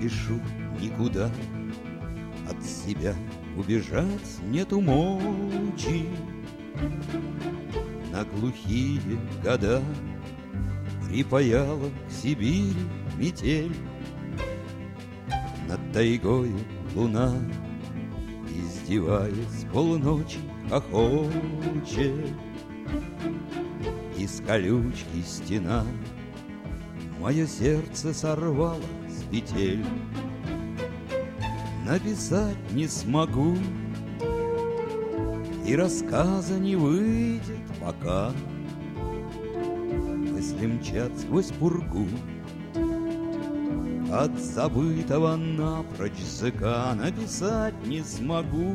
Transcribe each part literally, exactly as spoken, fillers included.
спешу никуда, от себя убежать нету мочи. На глухие года припаяла к Сибири метель. Над тайгою луна, издеваясь, полночи хохочет. Из колючки стена мое сердце сорвало с петель. Написать не смогу, и рассказа не выйдет пока. Мысли мчат сквозь пургу от забытого напрочь языка. Написать не смогу,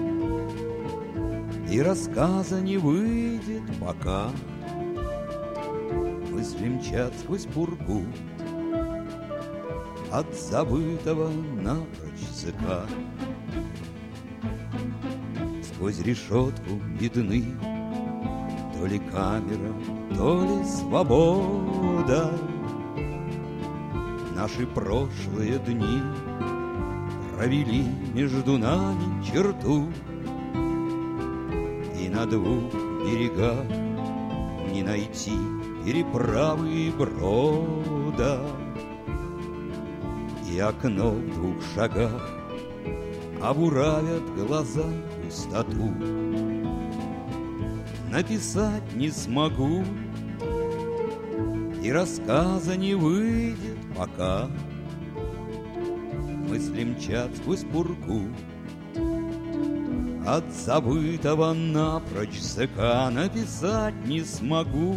и рассказа не выйдет пока. Мысли мчат сквозь пургу от забытого напрочь языка. Сквозь решетку видны то ли камера, то ли свобода. Наши прошлые дни провели между нами черту, и на двух берегах не найти переправы и брода. И окно в двух шагах обуравят глаза пустоту. Написать не смогу, и рассказа не выйдет пока. Мысли мчат сквозь пургу от забытого напрочь языка. Написать не смогу,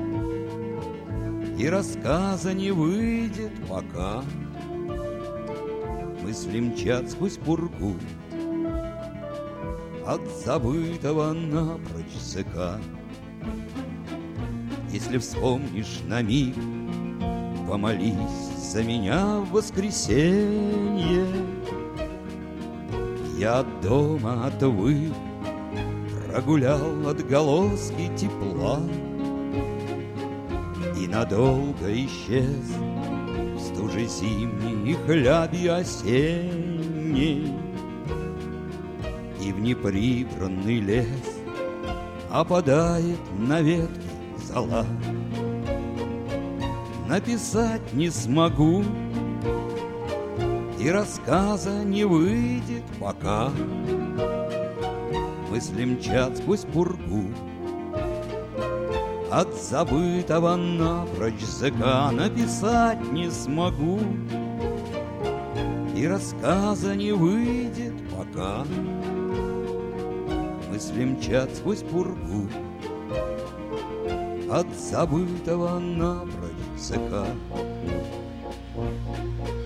и рассказа не выйдет пока. Мысли мчат сквозь пургу от забытого напрочь языка. Если вспомнишь на миг, помолись за меня в воскресенье. Я от дома отвык, прогулял отголоски тепла и надолго исчез в стуже зимней и хляби осенней. И в неприбранный лес опадает на ветке зола. Написать не смогу, и рассказа не выйдет пока. Мысли мчат сквозь пургу от забытого напрочь языка. Написать не смогу, и рассказа не выйдет пока. Мысли мчат сквозь пургу от забытого напрочь языка.